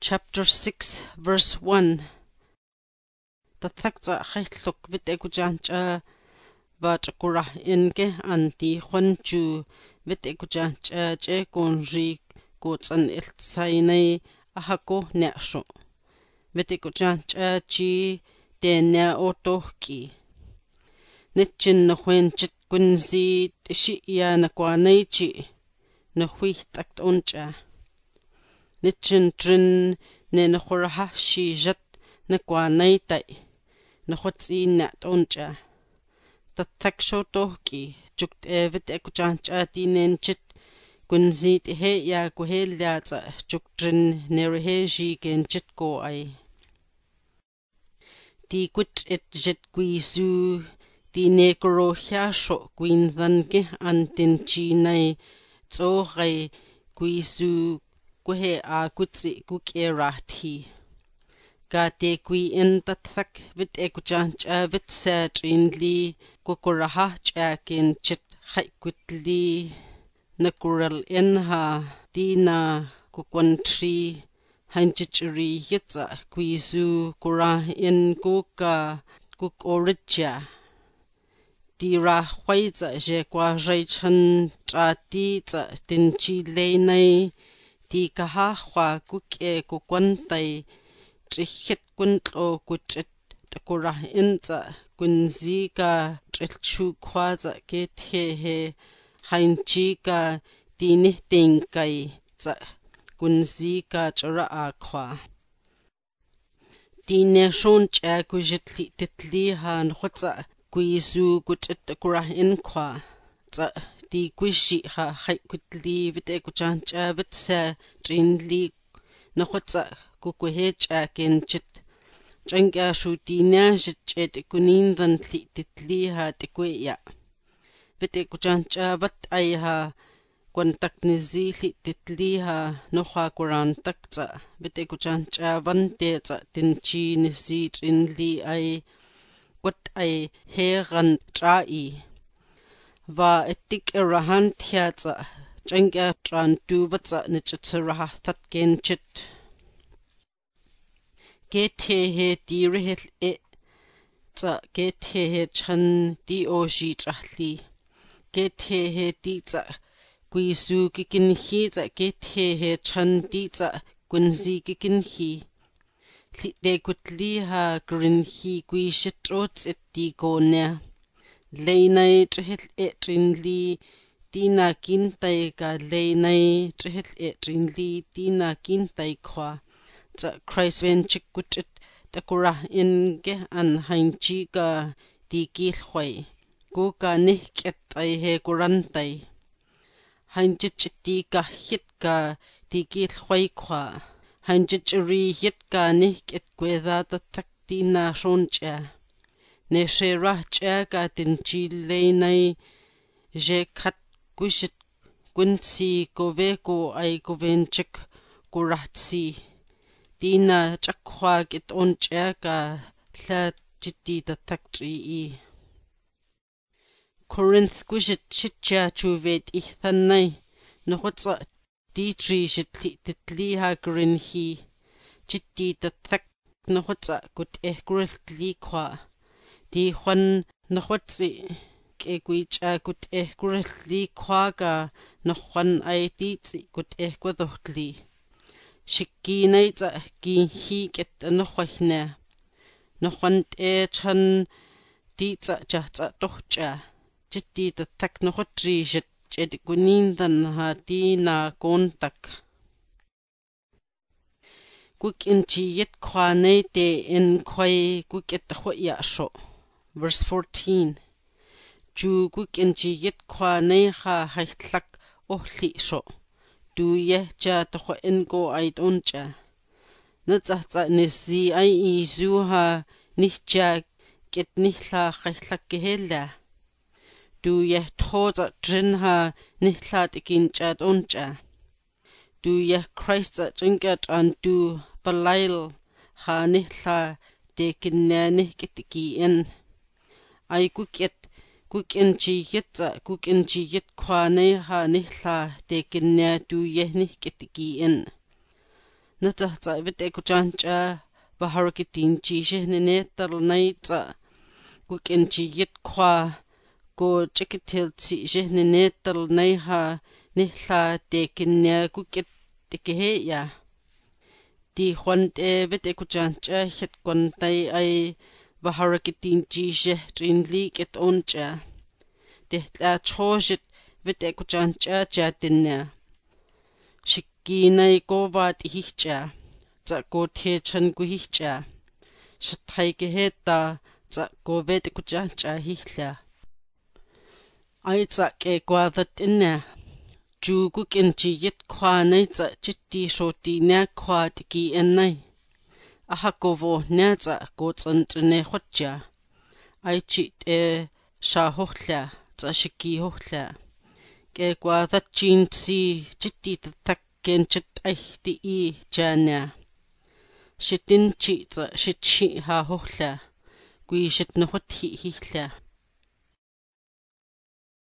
Chapter 6, verse 1. Tathakza khaytluk vitekujancha vachakura inge anti Juanchu vitekujancha che konri kotsan iltsainay ahako neaksho. Vitekujancha chi tenya otohki. Nitchin na huenchit kunzi tishiya na kwanaychi na huihtakt oncha. Nitchin trin ne na khuraha shijat na kwanaytay na khutsi nat oncha. Tathaksho tohki jukt evet ekuchancha tinenchit kunzi tihe ya kuhelyatsa juktrin nereheji genchit ko ay. Ti kut et jet kuisu ti nekoro hyasho kuindhange antin chinay tsohay kuisu kuhe a kutsi kukerathi. Ka te kui in tathak vit ekuchancha vit sa trinli kukuraha chakin chit haikutli nakural inha tina kukwantri hanchichiri yitsa kuisu kurah in kuka kukoritja. Tira huayza je kwa raichan tratitza tinchi leynay ti kahahwa kuke kukwantay trihit kuntlo kuchit takurah inza kunzi ka trilchu kwaza kethehe hainchika tinihtingkay za kunzi ka chara akwa. Tineshon cha kujitli titliha nkhutsa kuisu kuchit takurah inkwa za ti kuishi ha haikutli vitekuchancha vitsa trinli nakhutsa kukuhecha kenchit chankya shutina shichet kunindhan titliha tikweya vitekuchancha vat ayha kwantaknizi titliha noha kurantakza vitekuchancha vanteza tinchi nisi trinli ay kwat ay heran trai va etik erahantiatsa chankya trantu vatsa nichitsiraha thatkenchit. Kethehe dirihil tsa kethehe chan di oshi trahli. Kethehe di tsa kuisu kikinhi tsa kethehe chan di tsa kunzi kikinhi. Lite kutliha grinhi kuishitrots iti konya. Leynay trihil trinli tina kintay ka leynay trihil trinli tina kintay kwa. Tsa Christ venchik kuchit takurah inge an hainchi ka tikilhway. Kuka nihket ay he kurantay. Hainchich ti ka hit ka tikilhway kwa. Hainchich hit ka nihket kweda tatak tina shoncha. Nesherah cha ka tinchi leynay je kat kushit kunsi koveko ay kovenchik kuratsi. Tina chakwa kit oncha ka la chiti tatakri. Corinth kushit shitcha chuvet ithanay nohotsa titri shitli titliha grinhi chiti tatak nohotsa kut ehkurithli kwa. Di Juan nohotsi ke kuicha kut ehkurithli kwa ka nohwan ay titsi kut ehkwadohtli. Shikinay tsa kinhi ket nohwahna. Nohwan chan titsa tsa tohcha. Chiti tatak nohotri shit chet kunindan ha tina kontak. Kukinchi yet kwa nayte in kway kuket hwayasho. Verse 14. Ju kukinchi yet kwa nayha haitlak ohli sho. Du yehcha tohwa ingo ay doncha. Natsatsa nisi ay izuha nihcha ket nihla haitlak kehela. Du yeh thoza drinha nihla tikincha doncha. Du yeh Christa chinkat an du balail ha nihla tekinna nihkitikiin. Ay kukinchi yit kwa nayha nihla tekinna du yeh nihkitikiin. natsa vete ku chancha baharakitin chishe nenetar naitsa kukenchi yit khwa ko chikitil chishe nenetar naiha nihla tekinya kuket tekeheya ti khwante vete ku chancha hit kwantai ai baharakitin chishe trinli ket oncha tehla choshit vete ku chancha chatinna Shikinay ko vat ihcha tsa ko thechan ku ihcha shathay ke heta tsa ko vet ku chancha hihla ay tsa ke kwadat inna ju ku kinchi yit khwanay tsa chitti shoti na khwat ki ennay aha ko vo na tsa ko tsantne khotcha ay chit sha hohla tsa shiki hohla ke kwadat chinsi chitti takken chit ahti I jana shitin chi tsa shichi ha hohla kui shit na hothi hihla